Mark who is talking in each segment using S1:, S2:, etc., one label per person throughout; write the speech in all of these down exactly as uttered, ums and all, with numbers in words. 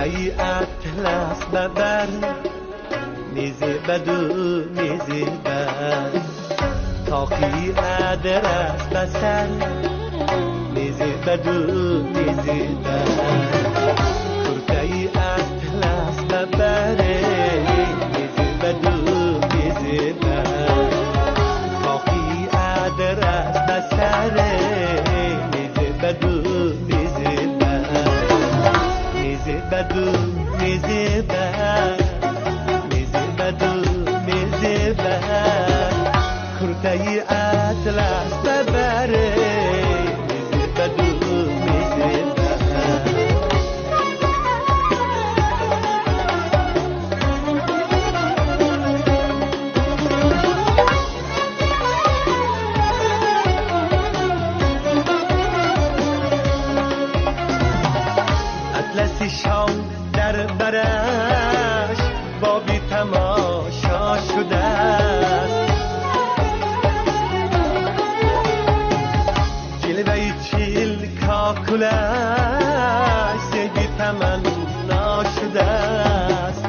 S1: kurtayı atlas beber nizi bedu nizi ber taqi adras beser nizi bedu nizi ber kurtayı atlas beber nizi bedu nizi ber taqi adras beser nizi bedu nizi ber nizi bedu nizi ber nizi bedu nizi ber kurtayı atlas beber nizi bedu nizi ber اطلسی شام در برش بابی تماشا شده است جلوه چیل کاکولش زیبی تمنا شده است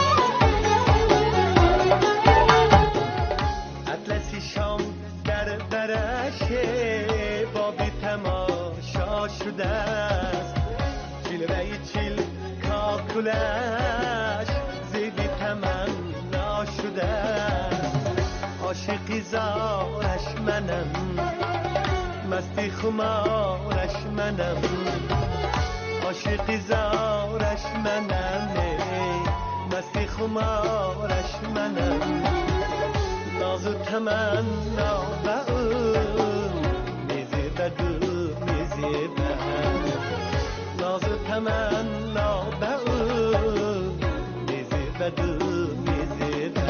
S1: اطلسی شام در برش بابی تماشا شده است جلوه چیل کاکولش زیبی تمنا شده عاشقی زارش منم مستی خمارش منم عاشقی زارش منم مستی خمارش منم ناز و تمنا به او میزی بدو میزی به ناز و تمنا به او میزی بدو میزی به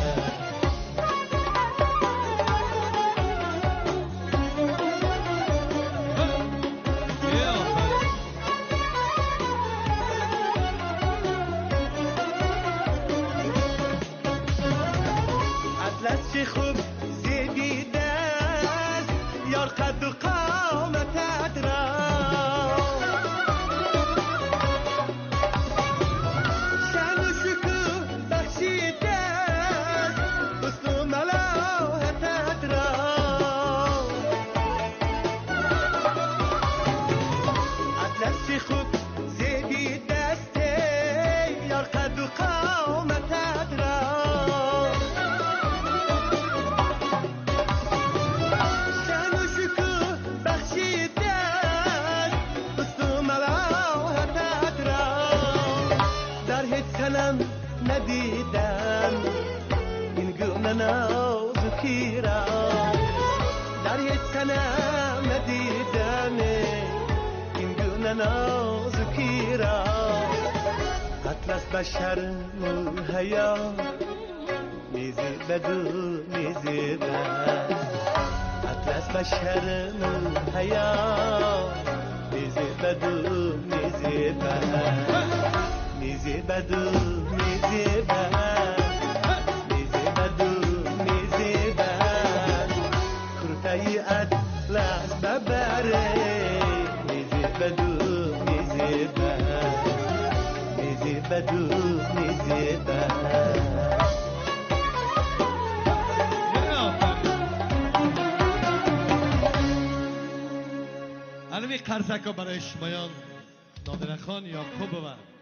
S1: اطلس چه خوب زیبیده است یار قد و قامتت را شن و شکوه بخشیده است حسن و ملاحتت را اطلس چه خوب زیبیده است یار قد و قامتت را تنم ندیدم این گونه نازکی را در یک تنم ندیدم این گونه نازکی را اطلس بشر حیا میزی بدو میزی بر اطلس بشر حیا میزی بدو میزی بر میزی بدو میزی بر میزی بدو میزی بر کرتای اطلس ببره میزی بدو میزی بر میزی بدو میزی بر
S2: الان قرصک ها برای شمایان نادر خان یعقوب و